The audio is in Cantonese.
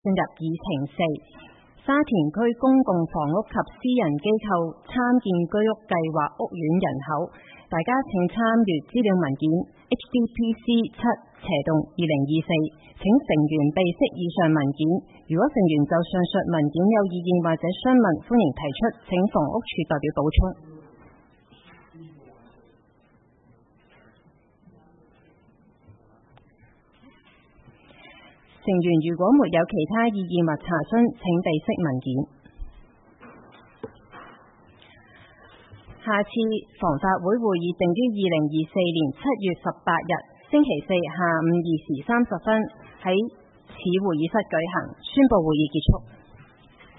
進入議程4，沙田區公共房屋及私人機構參建居屋計劃屋苑人口，大家請參閱資料文件 HDPC 7/2024，請成員備悉以上文件。如果成員就上述文件有意見或者詢問，歡迎提出，請房屋處代表補充。成員如果沒有其他意見或查詢，請備悉文件。下次房法會會議定於2024年7月18日星期四下午2時30分喺此會議室舉行。宣布會議結束。